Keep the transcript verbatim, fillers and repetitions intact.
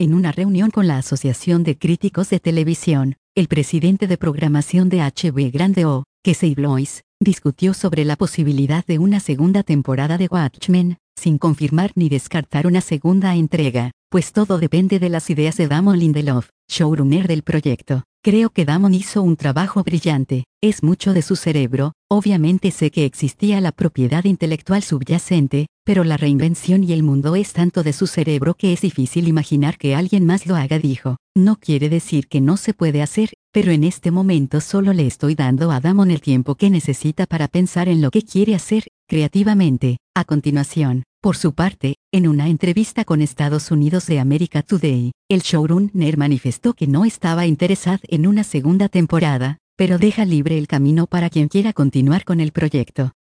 En una reunión con la Asociación de Críticos de Televisión, el presidente de programación de H B Grande O, Casey Bloys, discutió sobre la posibilidad de una segunda temporada de Watchmen, sin confirmar ni descartar una segunda entrega, pues todo depende de las ideas de Damon Lindelof, showrunner del proyecto. Creo que Damon hizo un trabajo brillante, es mucho de su cerebro, obviamente sé que existía la propiedad intelectual subyacente, pero la reinvención y el mundo es tanto de su cerebro que es difícil imaginar que alguien más lo haga, dijo. No quiere decir que no se puede hacer, pero en este momento solo le estoy dando a Damon el tiempo que necesita para pensar en lo que quiere hacer, creativamente. A continuación, por su parte, en una entrevista con Estados Unidos de America Today, el showrunner manifestó que no estaba interesado en una segunda temporada, pero deja libre el camino para quien quiera continuar con el proyecto.